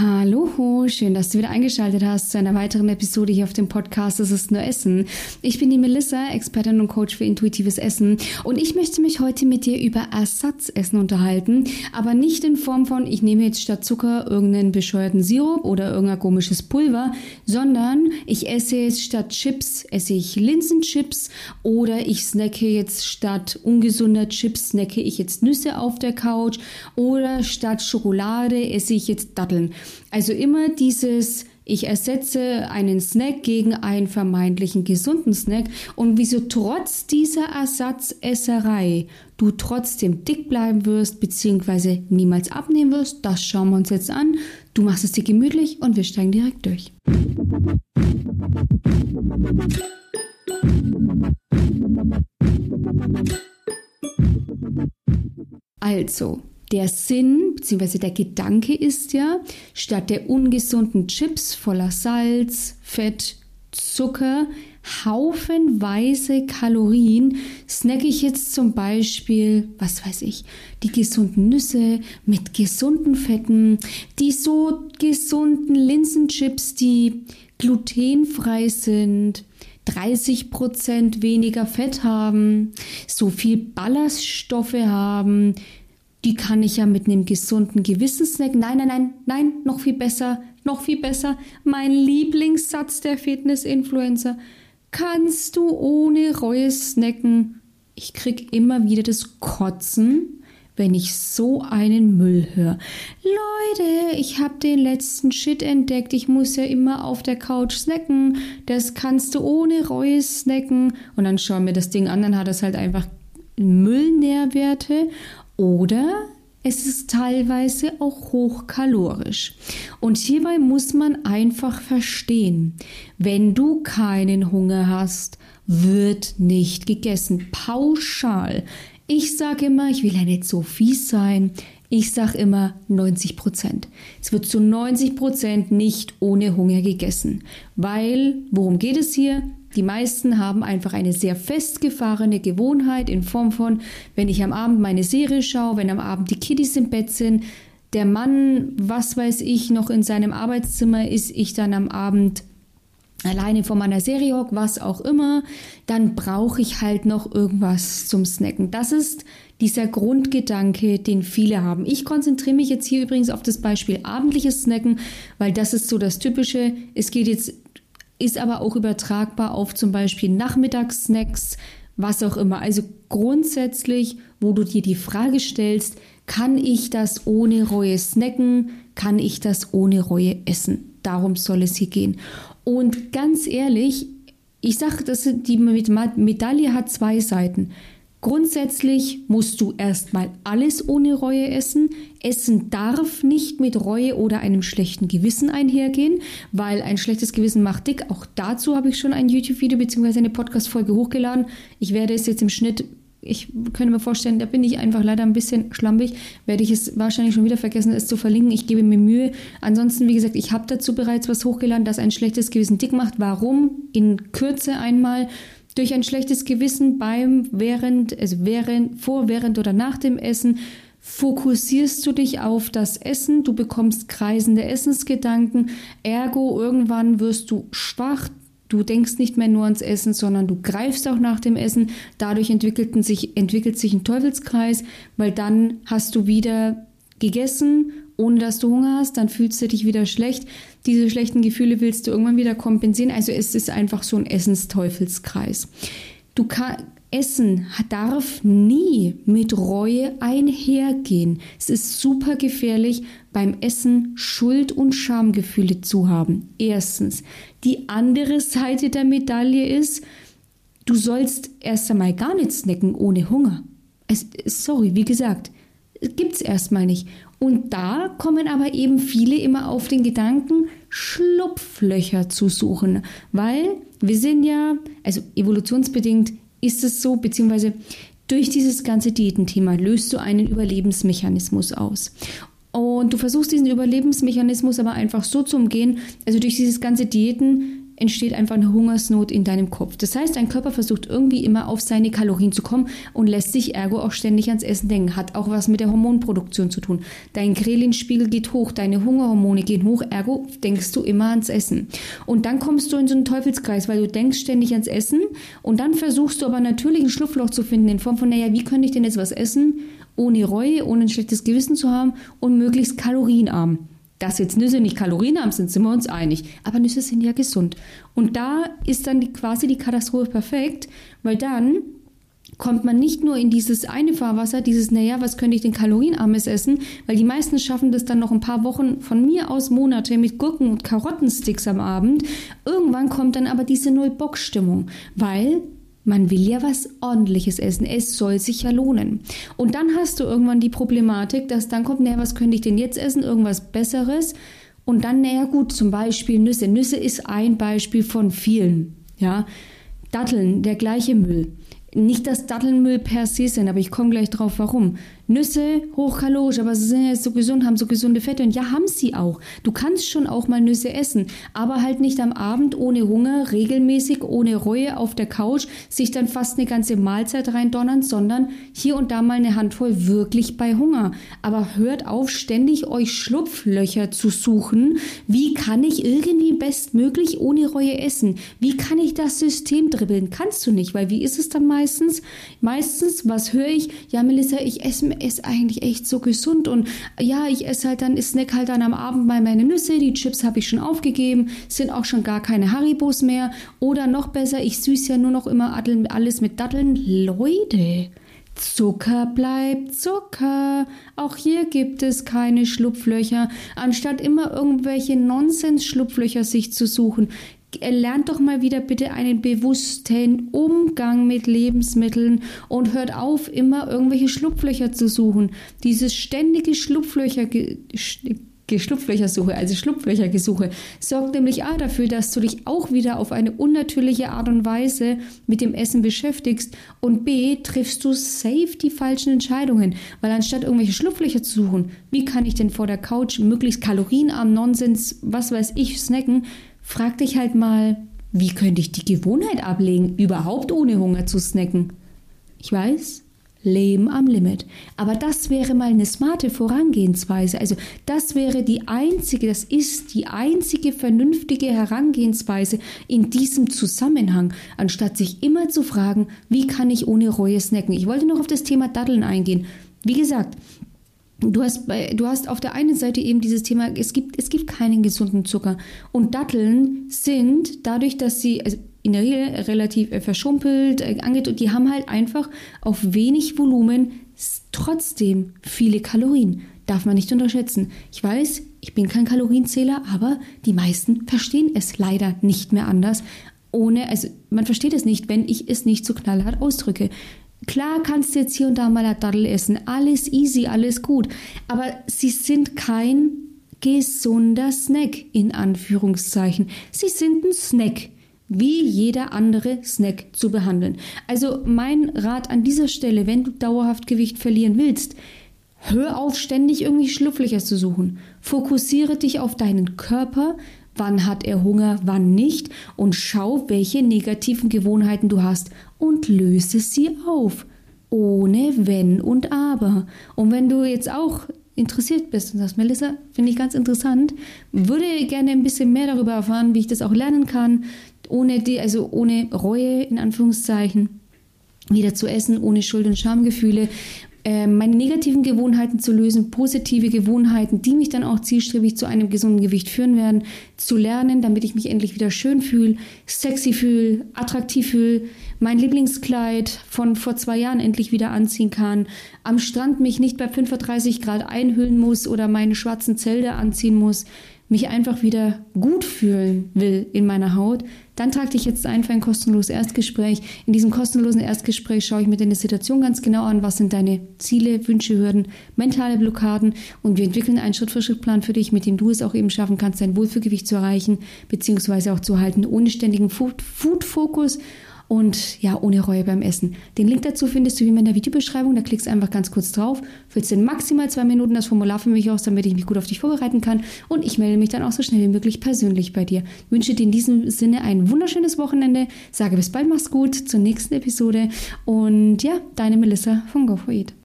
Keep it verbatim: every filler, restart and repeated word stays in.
Hallo, schön, dass du wieder eingeschaltet hast zu einer weiteren Episode hier auf dem Podcast Es ist nur Essen. Ich bin die Melissa, Expertin und Coach für intuitives Essen und ich möchte mich heute mit dir über Ersatzessen unterhalten, aber nicht in Form von, ich nehme jetzt statt Zucker irgendeinen bescheuerten Sirup oder irgendein komisches Pulver, sondern ich esse jetzt statt Chips, esse ich Linsenchips oder ich snacke jetzt statt ungesunder Chips, snacke ich jetzt Nüsse auf der Couch oder statt Schokolade esse ich jetzt Datteln. Also immer dieses, ich ersetze einen Snack gegen einen vermeintlichen gesunden Snack und wieso trotz dieser Ersatzesserei du trotzdem dick bleiben wirst bzw. niemals abnehmen wirst, das schauen wir uns jetzt an. Du machst es dir gemütlich und wir steigen direkt durch. Also, der Sinn bzw. der Gedanke ist ja, statt der ungesunden Chips voller Salz, Fett, Zucker, haufenweise Kalorien, snacke ich jetzt zum Beispiel, was weiß ich, die gesunden Nüsse mit gesunden Fetten, die so gesunden Linsenchips, die glutenfrei sind, dreißig Prozent weniger Fett haben, so viel Ballaststoffe haben. Die kann ich ja mit einem gesunden Gewissen snacken. Nein, nein, nein, nein, noch viel besser, noch viel besser. Mein Lieblingssatz der Fitness-Influencer. Kannst du ohne Reue snacken? Ich krieg immer wieder das Kotzen, wenn ich so einen Müll höre. Leute, ich habe den letzten Shit entdeckt. Ich muss ja immer auf der Couch snacken. Das kannst du ohne Reue snacken. Und dann schau mir das Ding an, dann hat das halt einfach Müllnährwerte. Oder es ist teilweise auch hochkalorisch. Und hierbei muss man einfach verstehen, wenn du keinen Hunger hast, wird nicht gegessen. Pauschal. Ich sage immer, ich will ja nicht so fies sein, ich sage immer neunzig Prozent. Es wird zu neunzig Prozent nicht ohne Hunger gegessen. Weil, worum geht es hier? Die meisten haben einfach eine sehr festgefahrene Gewohnheit in Form von, wenn ich am Abend meine Serie schaue, wenn am Abend die Kiddies im Bett sind, der Mann, was weiß ich, noch in seinem Arbeitszimmer ist, ich dann am Abend alleine vor meiner Serie hocke, was auch immer, dann brauche ich halt noch irgendwas zum Snacken. Das ist dieser Grundgedanke, den viele haben. Ich konzentriere mich jetzt hier übrigens auf das Beispiel abendliches Snacken, weil das ist so das Typische. Es geht jetzt ist aber auch übertragbar auf zum Beispiel Nachmittagssnacks, was auch immer. Also grundsätzlich, wo du dir die Frage stellst, kann ich das ohne Reue snacken? Kann ich das ohne Reue essen? Darum soll es hier gehen. Und ganz ehrlich, ich sage, die Medaille hat zwei Seiten. Grundsätzlich musst du erstmal alles ohne Reue essen. Essen darf nicht mit Reue oder einem schlechten Gewissen einhergehen, weil ein schlechtes Gewissen macht dick. Auch dazu habe ich schon ein YouTube-Video bzw. eine Podcast-Folge hochgeladen. Ich werde es jetzt im Schnitt, ich könnte mir vorstellen, da bin ich einfach leider ein bisschen schlampig, werde ich es wahrscheinlich schon wieder vergessen, es zu verlinken. Ich gebe mir Mühe. Ansonsten, wie gesagt, ich habe dazu bereits was hochgeladen, das ein schlechtes Gewissen dick macht. Warum? In Kürze einmal. Durch ein schlechtes Gewissen beim, während, also während, vor, während oder nach dem Essen fokussierst du dich auf das Essen, du bekommst kreisende Essensgedanken, ergo irgendwann wirst du schwach, du denkst nicht mehr nur ans Essen, sondern du greifst auch nach dem Essen, dadurch entwickelten sich, entwickelt sich ein Teufelskreis, weil dann hast du wieder gegessen, ohne dass du Hunger hast, dann fühlst du dich wieder schlecht. Diese schlechten Gefühle willst du irgendwann wieder kompensieren. Also es ist einfach so ein Essensteufelskreis. Du kann, Essen darf nie mit Reue einhergehen. Es ist super gefährlich, beim Essen Schuld- und Schamgefühle zu haben. Erstens. Die andere Seite der Medaille ist, du sollst erst einmal gar nicht snacken ohne Hunger. Es, sorry, wie gesagt, gibt es erstmal nicht. Und da kommen aber eben viele immer auf den Gedanken, Schlupflöcher zu suchen, weil wir sind ja, also evolutionsbedingt ist es so, beziehungsweise durch dieses ganze Diätenthema löst du einen Überlebensmechanismus aus. Und du versuchst diesen Überlebensmechanismus aber einfach so zu umgehen, also durch dieses ganze Diäten entsteht einfach eine Hungersnot in deinem Kopf. Das heißt, dein Körper versucht irgendwie immer auf seine Kalorien zu kommen und lässt sich ergo auch ständig ans Essen denken. Hat auch was mit der Hormonproduktion zu tun. Dein Ghrelin-Spiegel geht hoch, deine Hungerhormone gehen hoch, ergo denkst du immer ans Essen. Und dann kommst du in so einen Teufelskreis, weil du denkst ständig ans Essen und dann versuchst du aber natürlich ein Schlupfloch zu finden in Form von, naja, wie könnte ich denn jetzt was essen, ohne Reue, ohne ein schlechtes Gewissen zu haben und möglichst kalorienarm. Dass jetzt Nüsse nicht kalorienarm sind, sind wir uns einig. Aber Nüsse sind ja gesund. Und da ist dann die, quasi die Katastrophe perfekt, weil dann kommt man nicht nur in dieses eine Fahrwasser, dieses, naja, was könnte ich denn kalorienarmes essen, weil die meisten schaffen das dann noch ein paar Wochen, von mir aus Monate, mit Gurken und Karottensticks am Abend. Irgendwann kommt dann aber diese Null-Bock-Stimmung, weil man will ja was Ordentliches essen. Es soll sich ja lohnen. Und dann hast du irgendwann die Problematik, dass dann kommt, naja, was könnte ich denn jetzt essen? Irgendwas Besseres. Und dann, naja, gut, zum Beispiel Nüsse. Nüsse ist ein Beispiel von vielen. Ja, Datteln, der gleiche Müll. Nicht, dass Datteln Müll per se sind, aber ich komme gleich drauf, warum. Nüsse, hochkalorisch, aber sie sind ja so gesund, haben so gesunde Fette. Und ja, haben sie auch. Du kannst schon auch mal Nüsse essen, aber halt nicht am Abend ohne Hunger, regelmäßig, ohne Reue auf der Couch, sich dann fast eine ganze Mahlzeit reindonnern, sondern hier und da mal eine Handvoll wirklich bei Hunger. Aber hört auf, ständig euch Schlupflöcher zu suchen. Wie kann ich irgendwie bestmöglich ohne Reue essen? Wie kann ich das System dribbeln? Kannst du nicht, weil wie ist es dann meistens? Meistens, was höre ich? Ja, Melissa, ich esse ist eigentlich echt so gesund und ja, ich esse halt dann, ich snack halt dann am Abend mal meine Nüsse, die Chips habe ich schon aufgegeben, sind auch schon gar keine Haribos mehr oder noch besser, ich süß ja nur noch immer alles mit Datteln. Leute, Zucker bleibt Zucker. Auch hier gibt es keine Schlupflöcher. Anstatt immer irgendwelche Nonsens-Schlupflöcher sich zu suchen, lernt doch mal wieder bitte einen bewussten Umgang mit Lebensmitteln und hört auf, immer irgendwelche Schlupflöcher zu suchen. Dieses ständige Schlupflöcher, Schlupflöchersuche, also Schlupflöchergesuche, sorgt nämlich A dafür, dass du dich auch wieder auf eine unnatürliche Art und Weise mit dem Essen beschäftigst und B, triffst du safe die falschen Entscheidungen, weil anstatt irgendwelche Schlupflöcher zu suchen, wie kann ich denn vor der Couch möglichst kalorienarm Nonsens, was weiß ich, snacken, frag dich halt mal, wie könnte ich die Gewohnheit ablegen, überhaupt ohne Hunger zu snacken? Ich weiß, Leben am Limit. Aber das wäre mal eine smarte Vorangehensweise. Also das wäre die einzige, das ist die einzige vernünftige Herangehensweise in diesem Zusammenhang, anstatt sich immer zu fragen, wie kann ich ohne Reue snacken? Ich wollte noch auf das Thema Datteln eingehen. Wie gesagt, Du hast, bei, du hast auf der einen Seite eben dieses Thema, es gibt, es gibt keinen gesunden Zucker. Und Datteln sind dadurch, dass sie also in der Regel relativ äh, verschrumpelt, äh, angeht, die haben halt einfach auf wenig Volumen trotzdem viele Kalorien. Darf man nicht unterschätzen. Ich weiß, ich bin kein Kalorienzähler, aber die meisten verstehen es leider nicht mehr anders. Ohne, also man versteht es nicht, wenn ich es nicht so knallhart ausdrücke. Klar kannst du jetzt hier und da mal eine Dattel essen, alles easy, alles gut, aber sie sind kein gesunder Snack, in Anführungszeichen. Sie sind ein Snack, wie jeder andere Snack zu behandeln. Also mein Rat an dieser Stelle, wenn du dauerhaft Gewicht verlieren willst, hör auf, ständig irgendwie Schlupflöcher zu suchen. Fokussiere dich auf deinen Körper. Wann hat er Hunger, wann nicht und schau, welche negativen Gewohnheiten du hast und löse sie auf, ohne Wenn und Aber. Und wenn du jetzt auch interessiert bist und sagst, Melissa, finde ich ganz interessant, würde gerne ein bisschen mehr darüber erfahren, wie ich das auch lernen kann, ohne die, also ohne Reue in Anführungszeichen, wieder zu essen, ohne Schuld- und Schamgefühle, meine negativen Gewohnheiten zu lösen, positive Gewohnheiten, die mich dann auch zielstrebig zu einem gesunden Gewicht führen werden, zu lernen, damit ich mich endlich wieder schön fühle, sexy fühle, attraktiv fühle, mein Lieblingskleid von vor zwei Jahren endlich wieder anziehen kann, am Strand mich nicht bei fünfunddreißig Grad einhüllen muss oder meine schwarzen Zelte anziehen muss, mich einfach wieder gut fühlen will in meiner Haut, dann trag dich jetzt ein für ein kostenloses Erstgespräch. In diesem kostenlosen Erstgespräch schaue ich mir deine Situation ganz genau an, was sind deine Ziele, Wünsche, Hürden, mentale Blockaden und wir entwickeln einen Schritt-für-Schritt-Plan für dich, mit dem du es auch eben schaffen kannst, dein Wohlfühlgewicht zu erreichen, beziehungsweise auch zu halten, ohne ständigen Food-Fokus und ja, ohne Reue beim Essen. Den Link dazu findest du wie immer in der Videobeschreibung, da klickst du einfach ganz kurz drauf, füllst in maximal zwei Minuten das Formular für mich aus, damit ich mich gut auf dich vorbereiten kann und ich melde mich dann auch so schnell wie möglich persönlich bei dir. Ich wünsche dir in diesem Sinne ein wunderschönes Wochenende, sage bis bald, mach's gut, zur nächsten Episode und ja, deine Melissa von Go for Eat.